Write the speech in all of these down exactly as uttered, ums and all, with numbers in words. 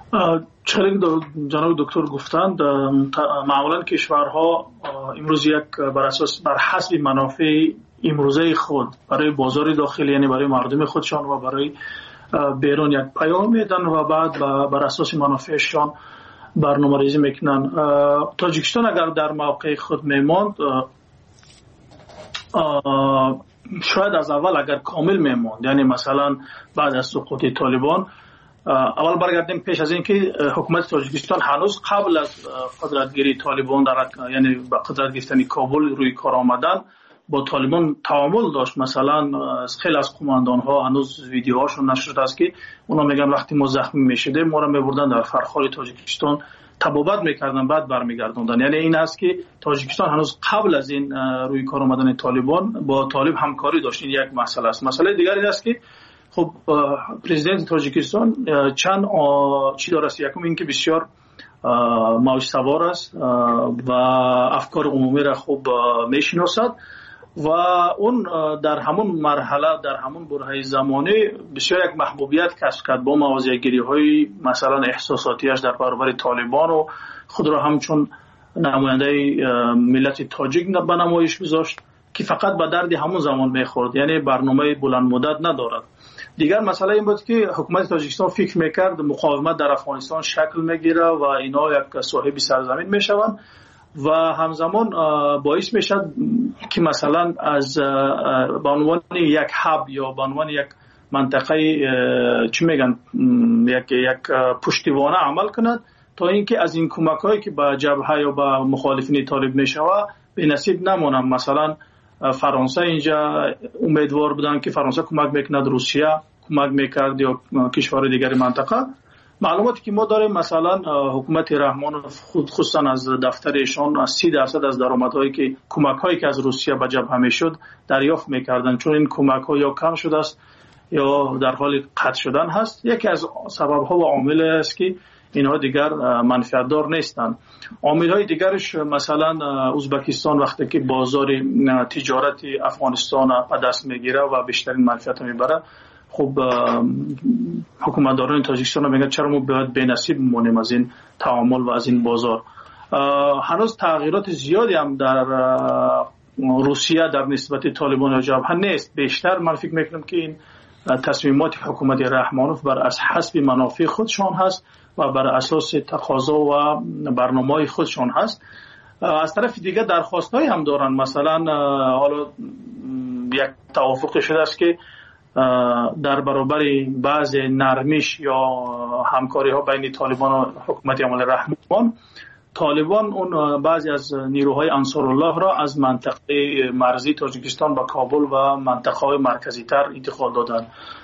چنین جناب دکتر گفتند معمولا کشورها امروز یک بر اساس بر حسب منافع امروزه خود برای بازار داخلی، یعنی برای مردم خودشان و برای بیرون یک پیام میدن و بعد بر اساس منافعشان برنامه‌ریزی میکنن. تاجیکستان اگر در موقع خود میماند شاید از اول اگر کامل میماند، یعنی مثلا بعد از سقوط طالبان، اول برگردیم پیش از اینکه حکومت تاجیکستان هنوز قبل از قدرتگیری طالبان در یعنی با قدرت گرفتن کابل روی کار آمدن با طالبان تعامل داشت. مثلا خیلی از قماندان ها هنوز ویدیوهاشون نشده است که اونا میگن وقتی ما زخمی میشده ما را میبردن در فرخار تاجیکستان تبابت میکردن بعد برمیگردوندن. یعنی این است که تاجیکستان هنوز قبل از این روی کار آمدن طالبان با طالب همکاری داشت. این یک مسئله است. مسئله دیگر این است که خب پرزیدنت تاجیکستان چند چی داره است. یکم این که بسیار موج سوار است و افکار عمومی را خوب میشناسد و اون در همون مرحله در همون برهه زمانی بسیار یک محبوبیت کسب کرد با موضع‌گیری های مثلا احساساتیش در برابر طالبان و خود را همچون نماینده ملت تاجیک به نمایش گذاشت که فقط به درد همون زمان میخورد، یعنی برنامه بلند مدت ندارد. دیگر مسئله این بود که حکومت تاجیکستان فکر میکرد مقاومت در افغانستان شکل میگیره و اینا یک صاحب سرزمین میشوند و همزمان باعث میشد که مثلا از به عنوان یک هاب یا به عنوان یک منطقه چی میگن یک یک پشتیبانه عمل کند تا اینکه از این کمک‌هایی که به جبهه یا به مخالفین طالب میشوه به نصیب نمونه. مثلا فرانسه اینجا امیدوار بودن که فرانسه کمک میکند، روسیه کمک میکرد یا کشور دیگر منطقه. معلوماتی که ما داریم مثلا حکومت رحمانوف خود خصوصا از دفترشان از سی درصد از درآمدهایی که کمک‌هایی که از روسیه به جبهه میشد دریافت میکردن، چون این کمک‌ها یا کم شده است یا در حال قطع شدن هست. یکی از سبب‌ها و عامل است که اینها دیگر منفعتدار نیستند. عامل‌های دیگرش مثلا ازبکستان وقتی که بازار تجارت افغانستان به دست میگیره و بیشترین منفعت میبره، خب حکومتداران تاجیکستان میگن چرا ما باید بی‌نصیب بمونیم از این تعامل و از این بازار. هنوز تغییرات زیادی هم در روسیه در نسبت طالبان و جبهه نیست. بیشتر من فکر میکنم که این تصمیمات حکومت رحمانوف بر از حسب منافع خودشان هست و بر اساس تقاضا و برنامه‌های خودشان هست. از طرف دیگه درخواست‌هایی هم دارن. مثلا حالا یک توافق شده است که در برابر بعض نرمیش یا همکاری ها بین طالبان و حکومت عمل رحمان، طالبان اون بعضی از نیروهای انصارالله را از منطقه مرزی تاجیکستان با کابل و منطقه های مرکزی تر انتقال دادن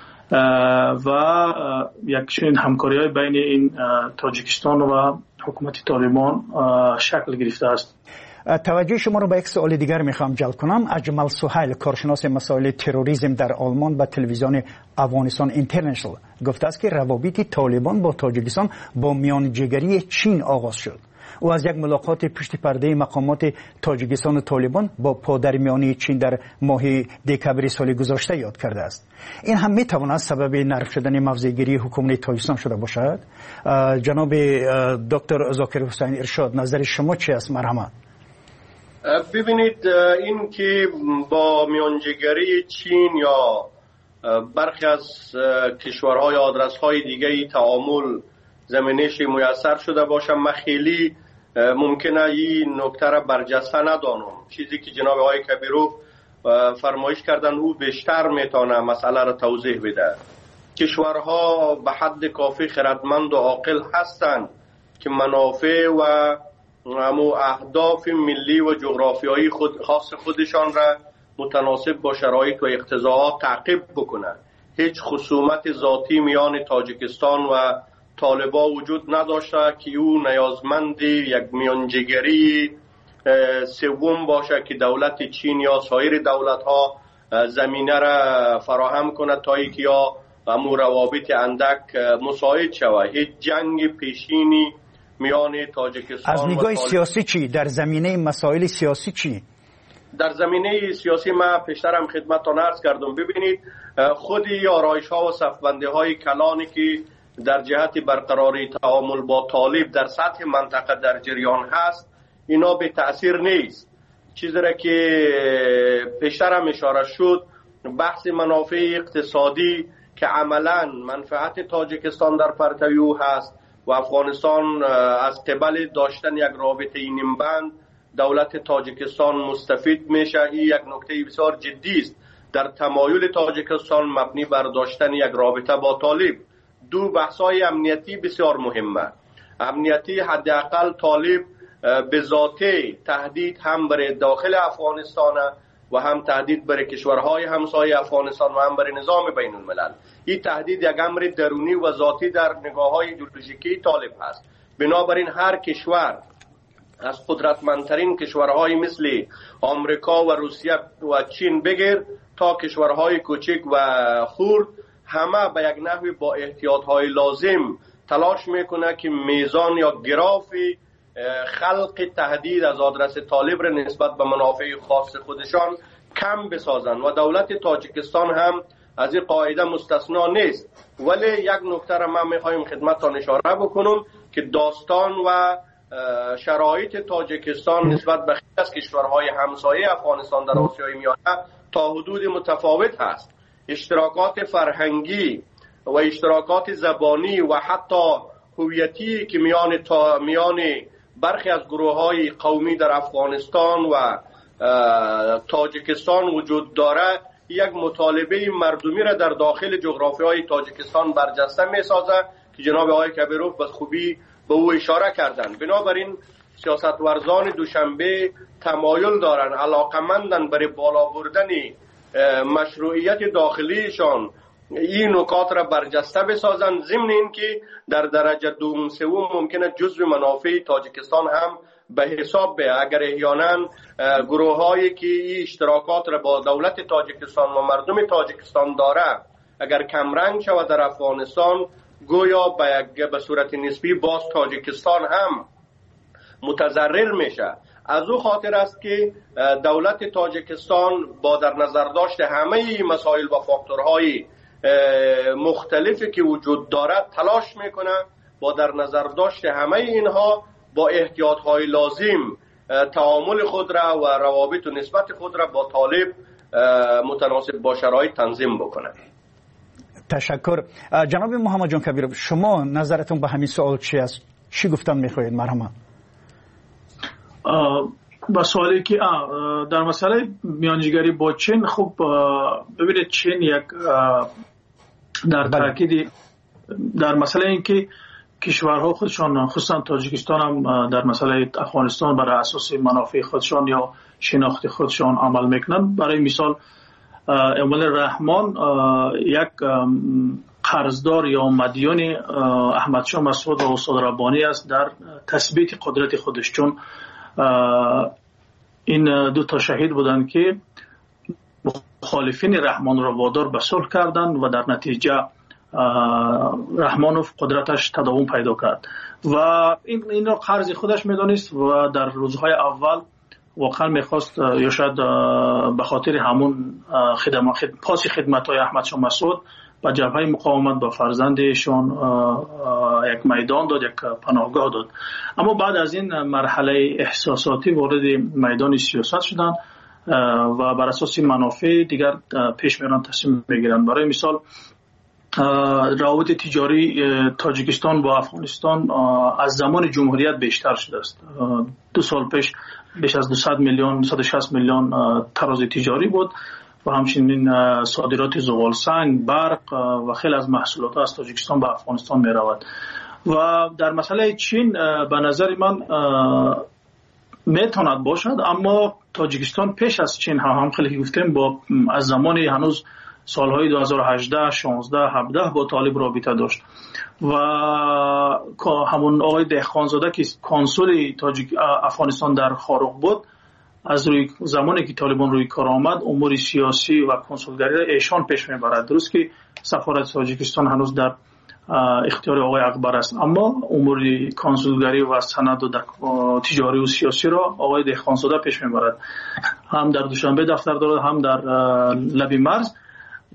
و یک چنین همکاری های بین این تاجیکستان و حکومت طالبان شکل گرفته است. توجه شما رو به یک سوال دیگر میخوام جلب کنم. اجمل سهیل، کارشناس مسائل تروریسم در آلمان، به تلویزیون افغانستان اینترنشنال گفته است که روابط طالبان با تاجیکستان با میانجیگری چین آغاز شد. او از یک ملاقات پشت پرده مقامات تاجیکستان و طالبان با پادرمیانی چین در ماه دکمبر سال گذشته یاد کرده است. این هم میتواند سبب نرم شدن موضع‌گیری حکومت تاجیکستان شده باشد. جناب دکتر ذاکر حسین ارشاد، نظر شما چی است؟ مرحمت. ببینید، این که با میانجیگری چین یا برخی از کشورهای آدرس‌های دیگه تعامل زمینش میسر شده باشه، من خیلی ممکنه این نکته را برجسته ندانم. چیزی که جناب آقای کبیروف فرمایش کردن او بیشتر میتونه مسئله را توضیح بده. کشورها به حد کافی خردمند و عاقل هستند که منافع و امو اهداف ملی و جغرافیایی خود خاص خودشان را متناسب با شرایط و اقتضاعات تعقیب بکنند. هیچ خصومت ذاتی میان تاجیکستان و طالبان وجود نداشته که او نیازمند یک میانجیگری سوم باشه که دولت چین یا سایر دولت ها زمینه را فراهم کند تا اینکه یا امو روابط اندک مساعد شود. هیچ جنگ پیشینی میان تاجیکستان از نگاه سیاسی چی؟ در زمینه مسائل سیاسی چی؟ در زمینه سیاسی من پیشترم خدمتتان عرض کردم. ببینید، خودی آرایش ها و صفبندی های کلانی که در جهت برقراری تعامل با طالب در سطح منطقه در جریان هست، اینا به تأثیر نیست. چیزی را که پیشتر هم اشاره شد، بحث منافع اقتصادی که عملا منفعت تاجیکستان در پرتو او هست و افغانستان از قبل داشتن یک رابطه نیم بند دولت تاجیکستان مستفید میشه. این یک نکته بسیار جدی است در تمایل تاجیکستان مبنی بر داشتن یک رابطه با طالب. دو بحث‌های امنیتی بسیار مهمه. امنیتی حداقل طالب به ذاته تهدید هم برای داخل افغانستان و هم تهدید برای کشورهای همسایه افغانستان و هم برای نظام بین الملل. این تهدید یک امر درونی و ذاتی در نگاه‌های ایدئولوژیکی طالب هست. بنابراین هر کشور از قدرتمندترین کشورهای مثل آمریکا و روسیه و چین بگیر تا کشورهای کوچک و خرد، همه به یک نحوی با احتیاطهای لازم تلاش میکنه که میزان یا گراف خلق تهدید از آدرس طالب را نسبت به منافع خاص خودشان کم بسازن و دولت تاجیکستان هم از این قاعده مستثنا نیست. ولی یک نکته را من میخوایم خدمتتان اشاره بکنم که داستان و شرایط تاجیکستان نسبت به خیلی از کشورهای همسایه افغانستان در آسیای میانه تا حدود متفاوت هست. اشتراکات فرهنگی و اشتراکات زبانی و حتی هویتی که میان تا میان برخی از گروه‌های قومی در افغانستان و تاجیکستان وجود داره، یک مطالبه مردمی را در داخل جغرافیای تاجیکستان برجسته می‌سازه که جناب آقای کبیروف به خوبی به او اشاره کردند. بنابراین سیاستورزان دوشنبه تمایل دارند علاقمندن برای بالا بردن مشروعیت داخلیشان این نکات را برجسته بسازند، ضمن اینکه در درجه دوم سوم ممکنه جزو منافع تاجیکستان هم به حساب بیاید. اگر احیانا گروه هایی که این اشتراکات را با دولت تاجیکستان و مردم تاجیکستان داره اگر کمرنگ شود در افغانستان، گویا به به صورت نسبی باز تاجیکستان هم متضرر میشه. از او خاطر است که دولت تاجیکستان با در نظر داشت همه مسائل و فاکتورهای مختلفی که وجود دارد تلاش میکنه با در نظر داشت همه اینها با احتیاطهای لازم تعامل خود را و روابط و نسبت خود را با طالب متناسب با شرایط تنظیم بکنه. تشکر. جناب محمد جان کبیروف، شما نظرتون به همین سوال چی است؟ چی گفتن میخواهید مرحبا؟ با سوالی که در مسئله میانجیگری با چین، خب ببینید چین یک در تاکید در مسئله این که کشورها خودشان خصوصا تاجیکستان هم در مسئله افغانستان برای اساس منافع خودشان یا شناخت خودشان عمل میکنن. برای مثال اموال رحمان یک قرضدار یا مدیون احمد شاه مسعود و استاد ربانی است در تثبیت قدرت خودش، چون این دو تا شهید بودند که مخالفین رحمان را وادار به صلح کردند و در نتیجه رحمانوف قدرتش تداوم پیدا کرد و این این را قرض خودش میدانست و در روزهای اول واقعا میخواست یا شاید به خاطر همون خدمات پاس خدمت‌های احمد شاه مسعود با جبهه مقاومت با فرزندشون یک میدان داد، یک پناهگاه داد. اما بعد از این مرحله احساساتی وارد میدان سیاست شدن و بر اساس منافع دیگر پیش میرن، تصمیم میگیرن. برای مثال روابط تجاری تاجیکستان با افغانستان از زمان جمهوریت بیشتر شده است. دو سال پیش بیش از دویست میلیون صد و شصت میلیون تراز تجاری بود و همچنین صادرات زغال سنگ، برق و خیلی از محصولات از تاجیکستان به افغانستان می رود. و در مسئله چین به نظر من میتواند باشد، اما تاجیکستان پیش از چین هم, هم خیلی گفتیم با از زمان هنوز سالهای دو هزار و هجده، شانزده، هفده با طالب رابطه داشت و همون آقای دهخانزاده که کنسول تاجیک افغانستان در خاروق بود، از روی زمانی که طالبان روی کار آمد امور سیاسی و کنسولگری را ایشان پیش میبرد. درست که سفارت تاجیکستان هنوز در اختیار آقای اکبر است، اما امور کنسولگری و سند و تجاری و سیاسی را آقای دهخانزاده پیش میبرد. هم در دوشنبه دفتر دارد، هم در لب مرز.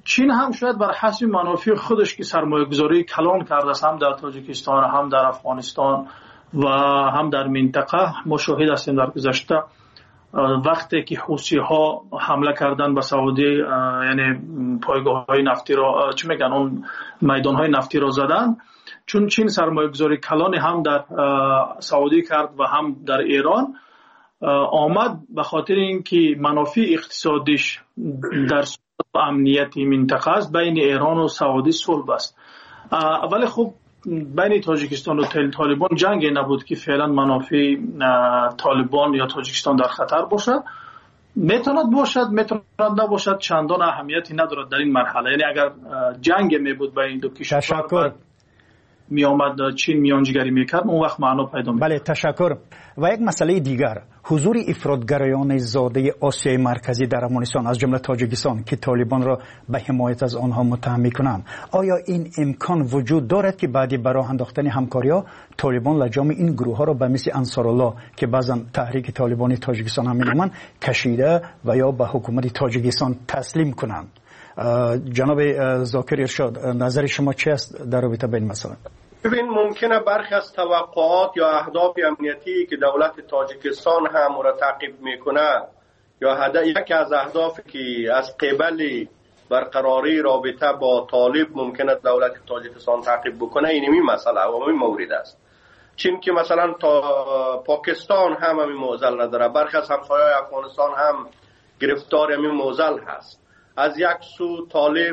چین هم شاید بر حسب منافع خودش که سرمایه گذاری کلان کرده است، هم در تاجیکستان هم در افغانستان و هم در منطقه. ما شاهد هستیم در گذشته وقتی که حوثی ها حمله کردن به سعودی، یعنی پایگاه های نفتی را چی میگن اون میدان های نفتی را زدن، چون چین سرمایه گذاری کلان هم در سعودی کرد و هم در ایران آمد، به خاطر اینکه منافع اقتصادیش در امنیتی منطقه است بین ایران و سعودی صلح است. ولی خب بین تاجیکستان و طالبان جنگی نبود که فعلا منافع طالبان یا تاجیکستان در خطر باشد. میتواند باشد میتواند نباشد، چندان اهمیتی ندارد در این مرحله. یعنی اگر جنگ می بود بین دو کشور می آمد چین میانجیگری میکرد، اون وقت معنا پیدا میکرد. بله تشکر. و یک مسئله دیگر، حضور افراطگرایان زاده آسیای مرکزی در افغانستان از جمله تاجیکستان که طالبان را به حمایت از آنها متهم میکنند، آیا این امکان وجود دارد که بعدی برای انداختن همکاری‌ها طالبان لجام این گروه ها را به مثل انصارالله که بعضا تحریک طالبانی تاجیکستان هم می‌نامند کشیده و یا به حکومت تاجیکستان تسلیم کنند؟ جناب ذاکر ارشاد، نظر شما چی است در رابطه با این مسئله؟ ببین، ممکنه برخی از توقعات یا اهداف امنیتی که دولت تاجیکستان هم را تعقیب میکنه یا هدف یکی از اهدافی که از قبل برقراری رابطه با طالب ممکنه دولت تاجیکستان تعقیب بکنه، این این مسئله و این مورد است. چون که مثلا تا پاکستان هم همین معضل نداره، برخی از همسایه‌های افغانستان هم گرفتار همین معضل هست. از یک سو طالب،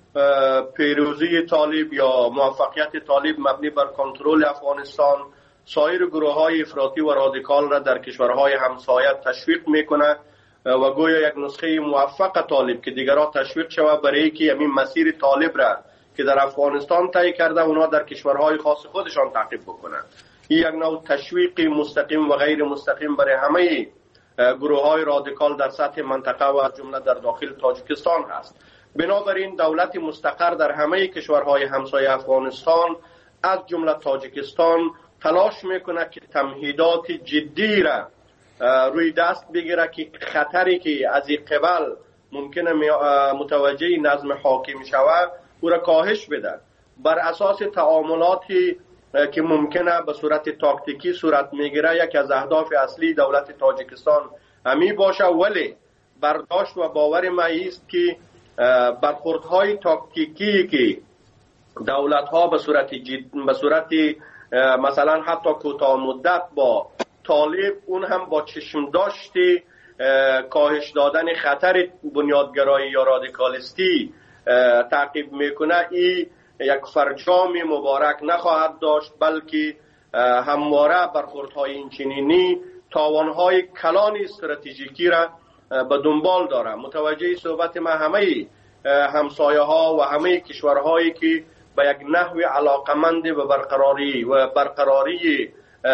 پیروزی طالب یا موفقیت طالب مبنی بر کنترل افغانستان سایر گروه‌های افراطی و رادیکال را در کشورهای همسایه تشویق میکنه و گویا یک نسخه موفق طالب که دیگران تشویق شود برای اینکه همین مسیر طالب را که در افغانستان طی کرده اونها در کشورهای خاص خودشان تعقیب بکنند. این یک نوع تشویق مستقیم و غیر مستقیم برای همه گروه‌های رادیکال در سطح منطقه و از جمله در داخل تاجیکستان هست. بنابراین دولت مستقر در همه کشورهای همسایه افغانستان از جمله تاجیکستان تلاش میکنه که تمهیدات جدی را روی دست بگیره که خطری که از این قبل ممکنه متوجه نظم حاکم شود او را کاهش بده. بر اساس تعاملاتی که ممکنه به صورت تاکتیکی صورت میگیره، یک از اهداف اصلی دولت تاجیکستان همی باشه، ولی برداشت و باور ما است که برخوردهای تاکتیکی که دولت‌ها به صورت جد... به صورت مثلا حتی کوتاه مدت با طالب، اون هم با چشم داشتی کاهش دادن خطر بنیادگرایی یا رادیکالیستی تعقیب میکنه، این یک فرجام مبارک نخواهد داشت، بلکه همواره برخوردهای اینچنینی تاوانهای کلان استراتژیکی را به دنبال داره. متوجه صحبت ما همه همسایه ها و همه کشورهایی که به یک نحو علاقمند به برقراری و برقراری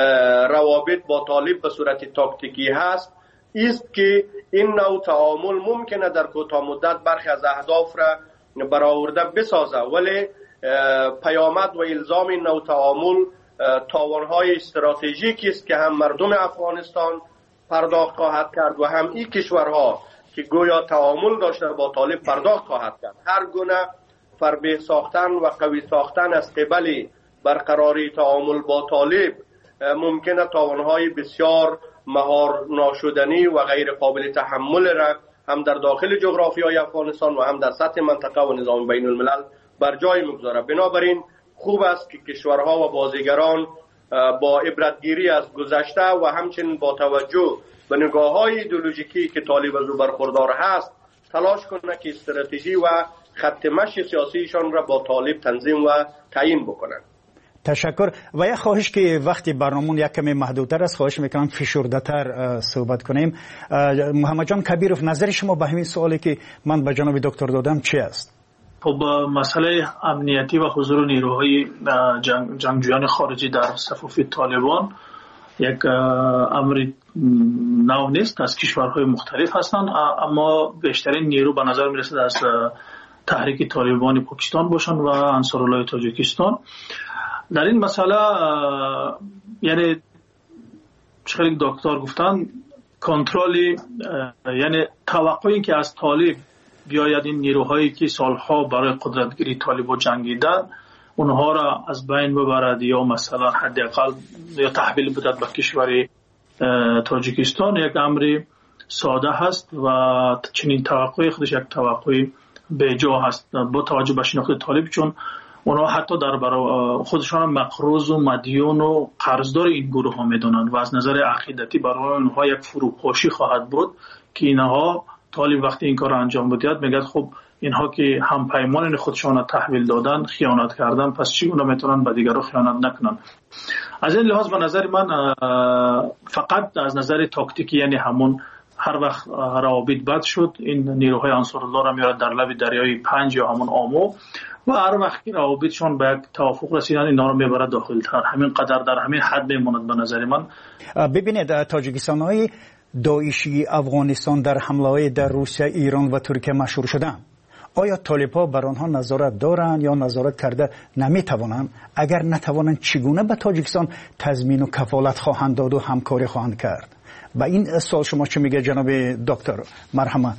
روابط با طالب به صورت تاکتیکی هست، است که این نوع تعامل ممکنه در کوتاه مدت برخی از اهداف را برآورده بسازه، ولی پیامد و الزام این نوع تعامل تاوانهای استراتژیکی است که هم مردم افغانستان پرداخت خواهد کرد و هم این کشورها که گویا تعامل داشته با طالب پرداخت خواهد کرد. هر گونه فربه ساختن و قوی ساختن از قبل برقراری تعامل با طالب ممکنه تاوانهای بسیار مهار ناشدنی و غیر قابل تحمل را هم در داخل جغرافیای افغانستان و هم در سطح منطقه و نظام بین الملل بر جای مگذاره. بنابراین خوب است که کشورها و بازیگران با عبرتگیری از گذشته و همچنین با توجه به نگاه‌های ایدئولوژیکی که طالب از او برخوردار هست تلاش کنه که استراتژی و خط مشی سیاسیشان را با طالب تنظیم و تعیین بکنند. تشکر. و یک خواهش که وقتی برنامون یک کمی محدودتر است، خواهش میکنم فشرده‌تر صحبت کنیم. محمد جان کبیرов، نظر شما به همین سوالی که من به جناب دکتر دادم چی است؟ خب مسئله امنیتی و حضور نیروهای جنگ، جنگجویان خارجی در صفوف طالبان یک امر نو نیست، از کشورهای مختلف هستند، اما بیشترین نیرو به نظر میرسد از تحریک طالبان پاکستان باشند و انصارالله تاجیکستان. در این مسئله یعنی خیلی دکتر گفتن کنترل، یعنی توقعی که از طالب بیاید این نیروهایی که سالها برای قدرتگیری طالبان جنگیدن اونها را از بین ببرد یا مثلا حداقل یا تحویل بدهد به کشور تاجیکستان، یک امر ساده هست و چنین توقعی خودش یک توقع بیجا هست با توجه به شناخت طالب، چون اونها حتی در برای خودشان مقروض و مدیون و قرضدار این گروه ها میدونند و از نظر عقیدتی برای اونها یک فروپاشی خواهد بود که اینها طالب وقتی این کار انجام بدهد میگه خب اینها که هم پیمان خودشان تحویل دادن خیانت کردن، پس چگونه میتونن به دیگران خیانت نکنن. از این لحاظ به نظر من فقط از نظر تاکتیکی، یعنی همون هر وقت روابط بد شد این نیروهای انصارالله را میارد در لب دریای پنج یا همون آمو و هر وقت که روابطشان به یک توافق رسیدن اینا رو میبرد داخل تر، همین قدر در همین حد میموند به نظر من. ببینید تاجیکستان های داعشی افغانستان در حمله های در روسیه، ایران و ترکیه مشهور شدن. آیا طالب‌ها بر آنها نظارت دارند یا نظارت کرده نمیتوانند؟ اگر نتوانند چگونه به تاجیکستان تضمین و کفالت خواهند داد و همکاری خواهند کرد؟ با این سوال شما چه میگه جناب دکتر مرحمت؟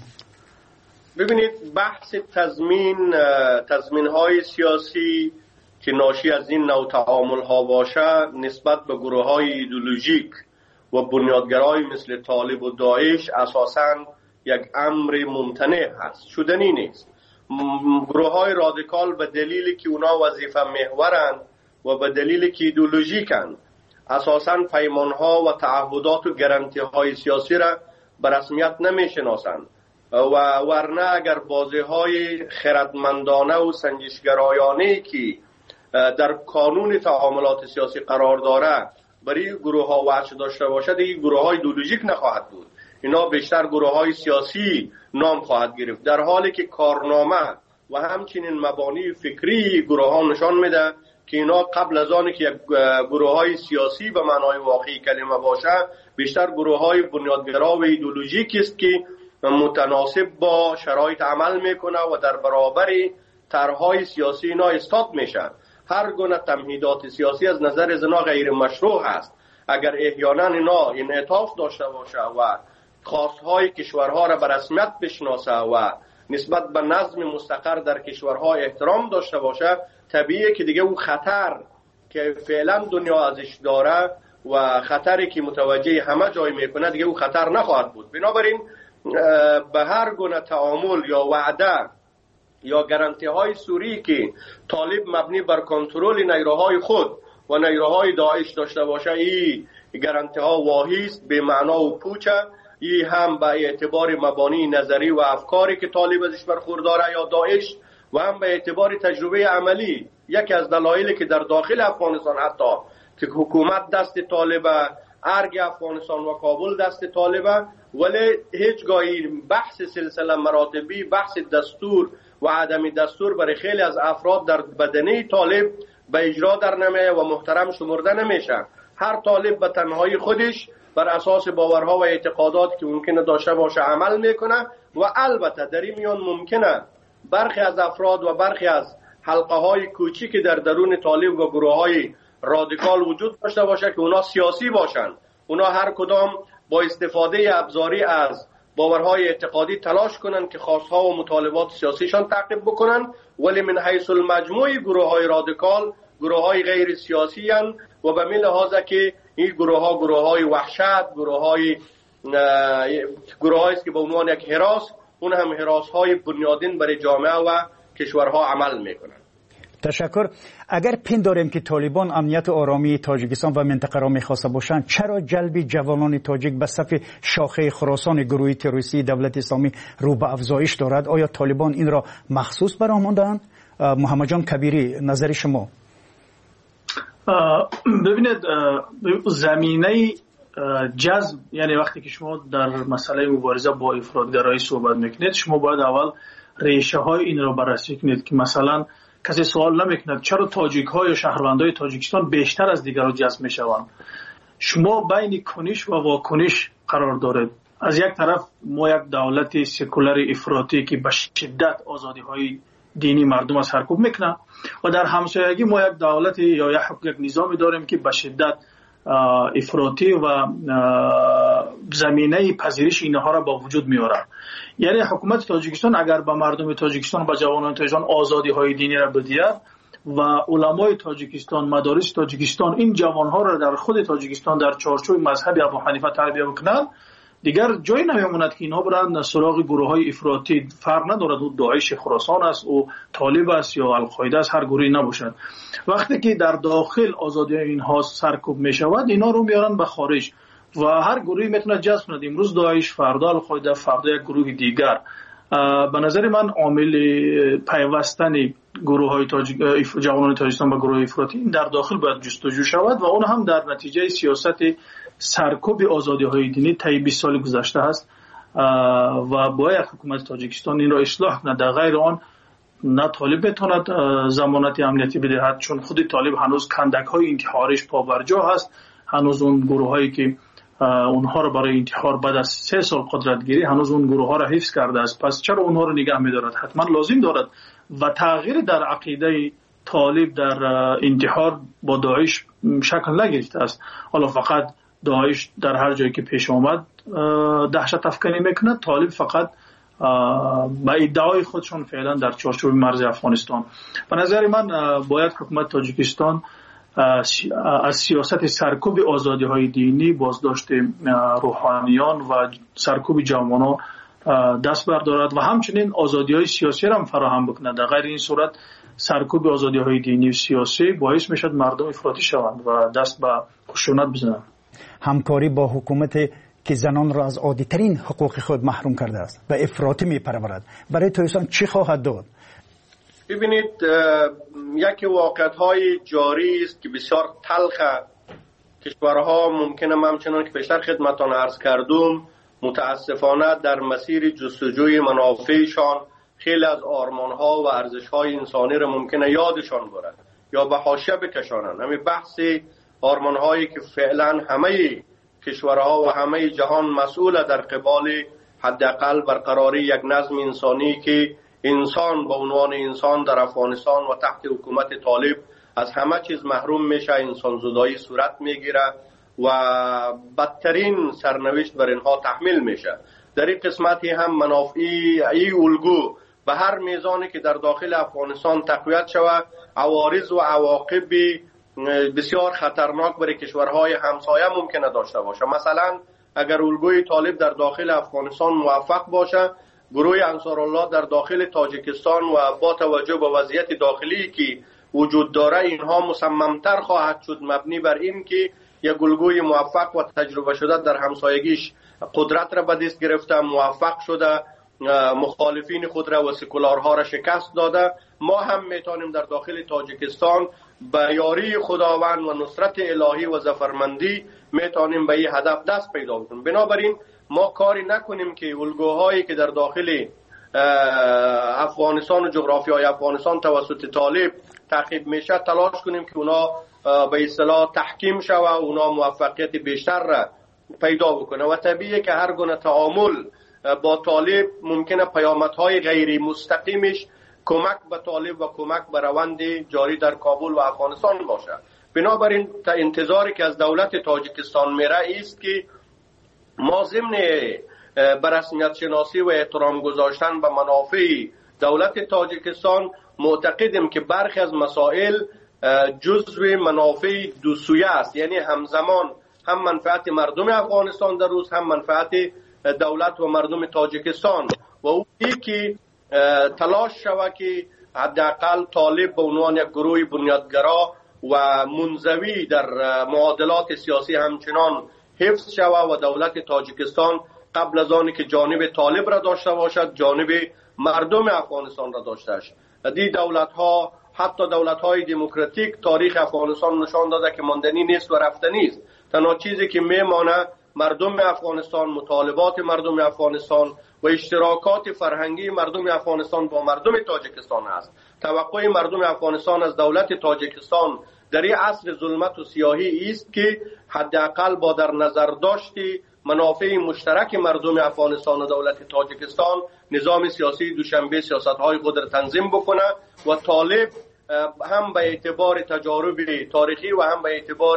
ببینید بحث تضمین تضمین های سیاسی که ناشی از این نوع تعامل ها باشه نسبت به گروه های ایدئولوژیک و بنیادگرای مثل طالب و داعش اساساً یک امر ممتنع هست، شدنی نیست. گروه های رادیکال به دلیلی که اونا وظیفه محورند و به دلیلی که ایدئولوژیکند اساساً پیمان ها و تعهدات و گارانتی های سیاسی را به رسمیت نمی شناسند و ورنه اگر بازی های خردمندانه و سنجشگرایانه که در قانون تعاملات سیاسی قرار داره برای گروه ها وجه داشته باشد، این گروه های ایدئولوژیک نخواهد بود، اینا بیشتر گروه های سیاسی نام خواهد گرفت، در حالی که کارنامه و همچنین مبانی فکری گروه ها نشان میده که اینا قبل از آنی که گروه های سیاسی به معنای واقعی کلمه باشه بیشتر گروه های بنیادگرا و ایدئولوژیکی است که متناسب با شرایط عمل میکنه و در برابر طرحهای سیاسی اینا استاد میشن. هر گونه تمهیدات سیاسی از نظر زنا غیر مشروع است. اگر احیانا اینا انعطاف داشته باشه و خواستهای کشورها را به رسمیت بشناسه و نسبت به نظم مستقر در کشورها احترام داشته باشه، طبیعیه که دیگه اون خطر که فعلا دنیا ازش داره و خطری که متوجه همه جای میکنه دیگه اون خطر نخواهد بود. بنابراین به هر گونه تعامل یا وعده یا گارانتی های سوری که طالب مبنی بر کنترل نیروهای خود و نیروهای داعش داشته باشه، این گارانتی ها واهی است، به معنا و پوچه. این هم به اعتبار مبانی نظری و افکاری که طالب ازش برخورداره یا داعش و هم به اعتبار تجربه عملی. یکی از دلایلی که در داخل افغانستان حتی که حکومت دست طالبه، ارگ افغانستان و کابل دست طالبه، ولی هیچگاهی بحث سلسله مراتبی، بحث دستور و عدم دستور برای خیلی از افراد در بدنه طالب به اجرا در نمیه و محترم شمرده نمیشه. هر طالب به تنهایی خودش بر اساس باورها و اعتقادات که ممکنه داشته باشه عمل میکنه و البته در این میان ممکنه برخی از افراد و برخی از حلقه های کوچیک که در درون طالب و گروه های رادیکال وجود داشته باشه که اونا سیاسی باشن، اونا هر کدام با استفاده ابزاری از باورهای اعتقادی تلاش کنن که خواستها و مطالبات سیاسیشان تعقیب بکنن، ولی من حیث المجموع گروه های رادیکال گروه های غیر سیاسی هن و به می لحاظه که این گروه ها گروه های وحشت، گروه های گروه هایی است که به عنوان یک هراس، اون هم هراس های بنیادین برای جامعه و کشورها عمل میکنن. تشکر. اگر پنداریم که طالبان امنیت و آرامی تاجیکستان و منطقه را میخواسته باشند، چرا جلب جوانان تاجیک به صف شاخه خراسان گروه تروریستی دولت اسلامی رو به افزایش دارد؟ آیا طالبان این را مخصوص برآمدند؟ محمد جان کبیری، نظر شما؟ ببینید، زمینه جذب، یعنی وقتی که شما در مسئله مبارزه با افراطگرایی صحبت میکنید، شما باید اول ریشه های این را بررسی کنید که مثلا کسی سوال نمیکند چرا تاجیک ها یا شهروندای تاجیکستان بیشتر از دیگران جذب میشوند. شما بین کنش و واکنش قرار دارید. از یک طرف ما یک دولت سکولار افراطی که به شدت آزادی های دینی مردم از سرکوب میکنه و در همسایگی ما یک دولت یا یک نظامی داریم که به شدت افراطی و زمینه پذیرش اینها را با وجود میاره. یعنی حکومت تاجیکستان اگر به مردم تاجیکستان و جوانان تاجیکستان آزادی های دینی را بدهد و علمای تاجیکستان، مدارس تاجیکستان این جوانها را در خود تاجیکستان در چارچوب مذهب ابو حنیفه تربیت بکنند، دیگر جای نمیماند که اینها برند سراغ گروه های افراطی. فرق ندارد او داعش خراسان است، او طالب است یا القاعده است، هر گروهی نباشد. وقتی که در داخل آزادی اینها سرکوب می شود، اینا رو میارن به خارج و هر گروهی میتونه جذب کند. امروز داعش، فردا القاعده، فردا یک گروه دیگر. به نظر من عامل پیوستن گروه های تاجیک جوانان تاجیکستان با گروه افراطی در داخل باید جستجو شود و اون هم در نتیجه سیاست سرکوب آزادی های دینی طی بیست سال گذشته است و باید حکومت تاجیکستان این را اصلاح کند. در غیر آن نه طالب بتواند ضمانت امنیتی بدهد، چون خود طالب هنوز کندک های انتحاریش پابرجا هست. هنوز اون گروه هایی که اونها را برای انتحار بعد از سه سال قدرت گیری هنوز اون گروه ها را حفظ کرده است. پس چرا اونها را نگه می‌دارد؟ حتما لازم دارد و تغییر در عقیده طالب در انتحار با داعش شکل نگرفته است. حالا فقط داعش در هر جایی که پیش آمد دهشت افکنی میکنه، طالب فقط با ادعای خودشون فعلا در چارچوب مرز افغانستان. به نظر من باید حکومت تاجیکستان از سیاست سرکوب آزادی های دینی، بازداشت روحانیان و سرکوب جوانان دست بردارد و همچنین آزادی های سیاسی را هم فراهم بکند. در غیر این صورت سرکوب آزادی های دینی و سیاسی باعث میشد مردم افراطی شوند و دست به خشونت بزنند. همکاری با حکومت که زنان را از عادی‌ترین حقوق خود محروم کرده است و افراطی می‌پرورد، برای تاجیکستان چی خواهد داد؟ ببینید، یکی واقعیت‌های جاری است که بسیار تلخ. کشورها ممکنه همچنان که پیشتر خدمتتان عرض کردم متاسفانه در مسیر جستجوی منافعشان خیلی از آرمان‌ها و ارزش‌های انسانی را ممکنه یادشان برد یا به حاشیه بکشانند. همین بحث آرمان‌هایی که فعلا همه کشورها و همه جهان مسئول در قبال حداقل برقراری یک نظم انسانی که انسان به عنوان انسان در افغانستان و تحت حکومت طالب از همه چیز محروم میشه، انسان زدایی صورت میگیره و بدترین سرنوشت بر اینها تحمیل میشه. در این قسمتی هم منافعی ای الگو به هر میزانی که در داخل افغانستان تقویت شود، عوارض و عواقب بسیار خطرناک برای کشورهای همسایه ممکنه داشته باشه. مثلا اگر الگوی طالب در داخل افغانستان موفق باشه، گروه انصارالله در داخل تاجیکستان و با توجه به وضعیت داخلی که وجود داره اینها مصممتر خواهد شد مبنی بر این که یک الگوی موفق و تجربه شده در همسایگیش قدرت را به دست گرفته، موفق شده، مخالفین خود را و سکولارها را شکست داده. ما هم میتونیم در داخل تاجیکستان با یاری خداوند و نصرت الهی و ظفرمندی میتونیم به این هدف دست پیدا کنیم. بنابراین ما کاری نکنیم که الگوهایی که در داخل افغانستان و جغرافیای افغانستان توسط طالب تعقیب میشه تلاش کنیم که اونا به اصطلاح تحکیم شوه و اونا موفقیت بیشتر را پیدا بکنه و طبیعیه که هر گونه تعامل با طالب ممکنه پیامدهای غیر مستقیمش کمک به طالب و کمک به روند جاری در کابل و افغانستان باشه. بنابراین تا انتظاری که از دولت تاجیکستان میره است که ما ضمن به رسمیت شناسی و احترام گذاشتن به منافع دولت تاجیکستان معتقدیم که برخی از مسائل جزو منافع دو سویه است، یعنی همزمان هم منفعت مردم افغانستان در روز هم منفعت دولت و مردم تاجیکستان و او که تلاش شود که حداقل طالب به عنوان یک گروه بنیادگرا و منزوی در معادلات سیاسی همچنان حفظ شود و دولت تاجیکستان قبل از آنی که جانب طالب را داشته باشد جانب مردم افغانستان را داشته است. دی دولت ها حتی دولت های دموکراتیک تاریخ افغانستان نشان داده که ماندنی نیست و رفتنی است. تنها چیزی که میمانه مردم افغانستان، مطالبات مردم افغانستان و اشتراکات فرهنگی مردم افغانستان با مردم تاجیکستان است. توقع مردم افغانستان از دولت تاجیکستان در این عصر ظلمت و سیاهی است که حداقل با در نظر داشتی منافع مشترک مردم افغانستان و دولت تاجیکستان نظام سیاسی دوشنبه سیاست‌های خود را تنظیم بکنه و طالب هم به اعتبار تجارب تاریخی و هم به اعتبار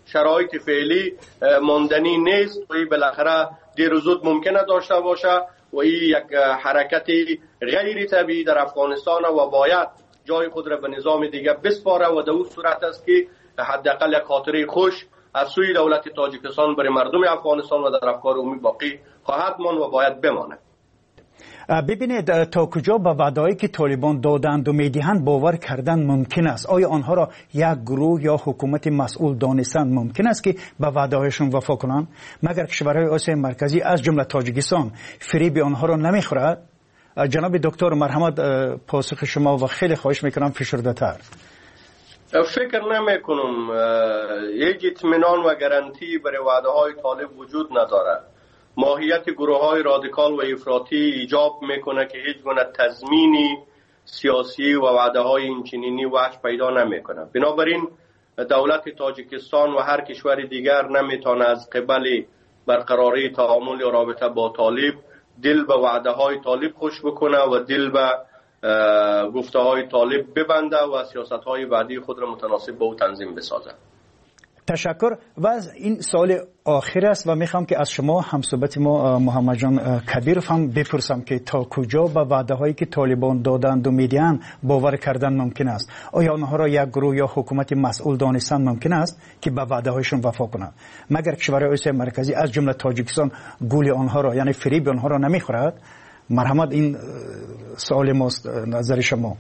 شرایط فعلی ماندنی نیست و این بالاخره دیر و زود ممکنه داشته باشه و این یک حرکت غیر طبیعی در افغانستان و باید جای خود را به نظام دیگه بسپاره و در اون صورت است که حداقل یک خاطره خوش از سوی دولت تاجیکستان برای مردم افغانستان و در افکار عمومی باقی خواهد ماند و باید بماند. ببینید تا کجا به وعده‌ای که طالبان دادند و میدهند باور کردن ممکن است؟ آیا آنها را یک گروه یا حکومت مسئول دانستن ممکن است که به وعده‌هایشان وفا کنند؟ مگر کشورهای آسیای مرکزی از جمله تاجیکستان فریب آنها را نمیخورد؟ جناب دکتر مرحمت پاسخ شما و خیلی خواهش میکنم فشرده تر. فکر نمی کنم یک اطمینان و گارانتی برای وعده های طالب وجود نداره. ماهیت گروه های رادیکال و افراطی ایجاب میکنه که هیچ گونه تضمینی سیاسی و وعده های اینچنینی وجه پیدا نمیکنه. بنابراین دولت تاجیکستان و هر کشور دیگر نمیتونه از قبل برقراری تعامل یا رابطه با طالب دل به وعده های طالب خوش بکنه و دل به گفته های طالب ببنده و سیاست های بعدی خود را متناسب با او تنظیم بسازه. تشکر. و این سوال آخر است و میخوام که از شما همصحبت ما محمد جان کبیرов هم بپرسم که تا کجا به وعده هایی که طالبان دادند و میدهند باور کردن ممکن است؟ آیا آنها را یک گروه یا حکومت مسئول دانستن ممکن است که به وعده هایشون وفا کنند؟ مگر کشورهای آسیای مرکزی از جمله تاجیکستان گول آنها را یعنی فریب آنها را نمیخورد؟ مرحمت این سوال ماست، نظر شما.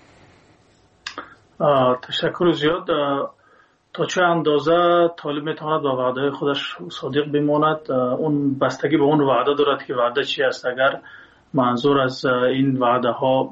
تشکر زیاد. تا چه اندازه طالب میتواند با وعده خودش صادق بماند اون بستگی به اون وعده دارد که وعده چی است. اگر منظور از این وعده ها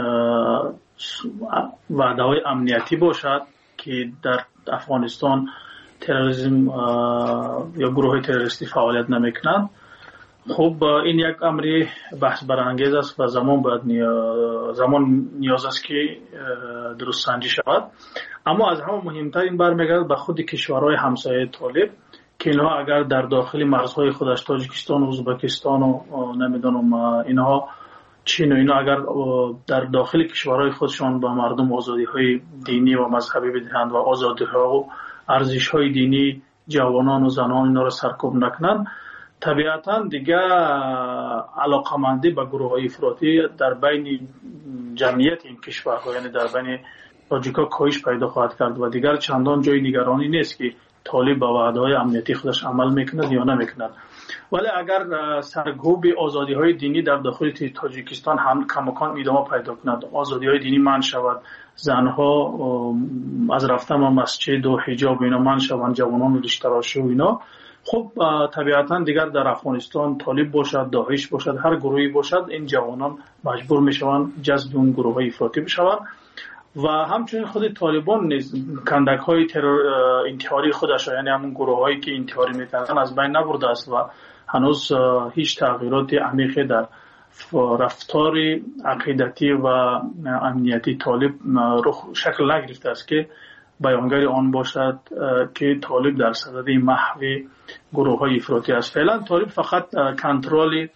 وعده های امنیتی باشد که در افغانستان تروریسم یا گروه تروریستی فعالیت نمیکنند، خب این یک امری بحث برانگیز است و زمان باید نیاز زمان نیاز است که درست سنجی شود. اما از همه مهمتر این برمیگردد به خود کشورهای همسایه طالب که اینها اگر در داخل مرزهای خودش تاجیکستان و ازبکستان و نمیدونم اینها چین و اینا اگر در داخل کشورهای خودشان با مردم آزادی های دینی و مذهبی بدهند و آزادی ها و ارزش های دینی جوانان و زنان اینا را سرکوب نکنند، طبیعتا دیگه علاقمندی به گروه های افراطی در بین جمعیت این کشورها یعنی در بین تاجیکا کاهش پیدا خواهد کرد و دیگر چندان جای نگرانی نیست که طالب با وعده های امنیتی خودش عمل میکند یا نمیکند. ولی اگر سرکوب آزادی های دینی در داخل تاجیکستان هم کماکان ادامه پیدا کند، آزادی های دینی منع شود، زنها از رفتن به مسجد و حجاب اینا منع شوند، جوانان ریش تراشی و اینا، خب طبیعتا دیگر در افغانستان طالب باشد، داعش باشد، هر گروهی باشد، این جوانان مجبور میشوند جذب اون گروه های افراطی بشوند و همچنین خود طالبان نیز کندک های ترور انتحاری خودش یعنی همون گروه هایی که انتحاری میکنن از بین نبرده است و هنوز هیچ تغییرات عمیقی در رفتار عقیدتی و امنیتی طالب رخ شکل نگرفته است که بیانگر آن باشد که طالب در صدد محو گروه های افراطی است. فعلا طالب فقط کنترل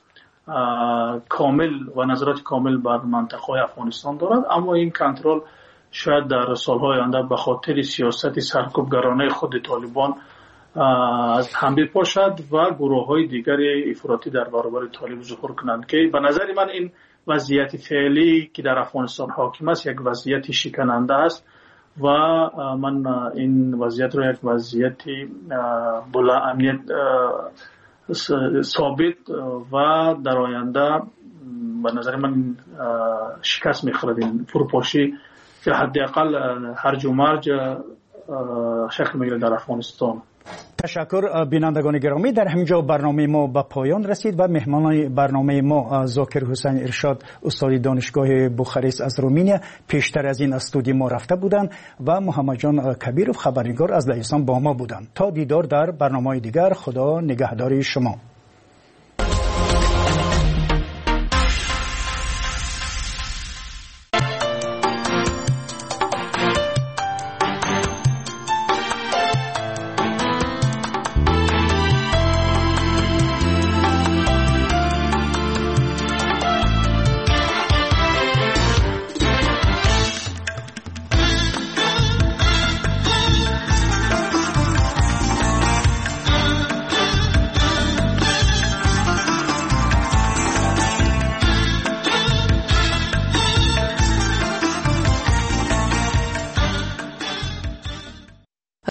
کامل و نظارت کامل بر منطقه افغانستان دارد، اما این کنترل شاید در سالهای آینده به خاطر سیاست سرکوبگرانه خود طالبان از هم بپاشد و گروه های دیگر افراطی در برابر طالب ظهور کنند که به نظر من این وضعیت فعلی که در افغانستان حاکم است یک وضعیت شکننده است و من این وضعیت رو یک وضعیت بلا امنیت ثابت و در آینده به نظر من شکست می‌خورد این فروپاشی که حداقل هرج و مرج شکل می‌گیره در افغانستان. تشکر بینندگان گرامی. در همینجا برنامه ما به پایان رسید و مهمان برنامه ما زاکر حسین ارشاد استاد دانشگاه بوخارست از رومانیا پیشتر از این استودیو ما رفته بودند و محمد جان کبیرov خبرنگار از لهستان با ما بودند. تا دیدار در برنامه دیگر، خدا نگهدار شما.